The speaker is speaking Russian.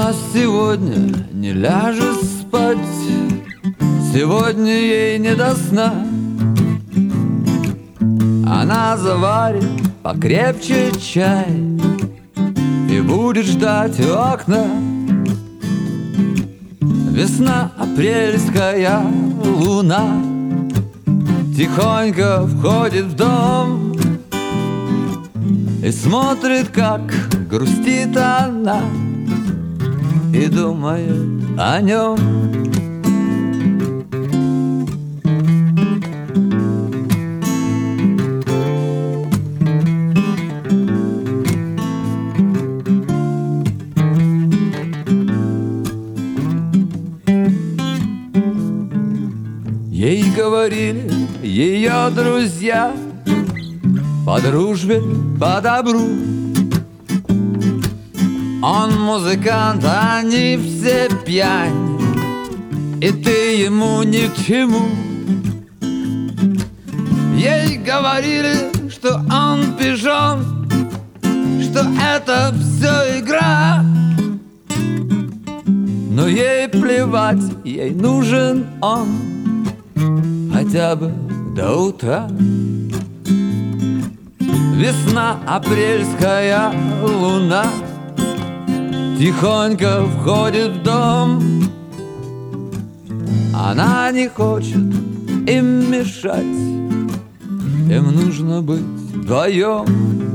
Она сегодня не ляжет спать, сегодня ей не до сна. Она заварит покрепче чай и будет ждать у окна. Весна апрельская, луна тихонько входит в дом и смотрит, как грустит она, и думает о нем. Ей говорили ее друзья по дружбе, по добру: он музыкант, они все пьяни, и ты ему ни к чему. Ей говорили, что он пижон, что это все игра, но ей плевать, ей нужен он хотя бы до утра. Весна апрельская, луна тихонько входит в дом. Она не хочет им мешать, им нужно быть вдвоем.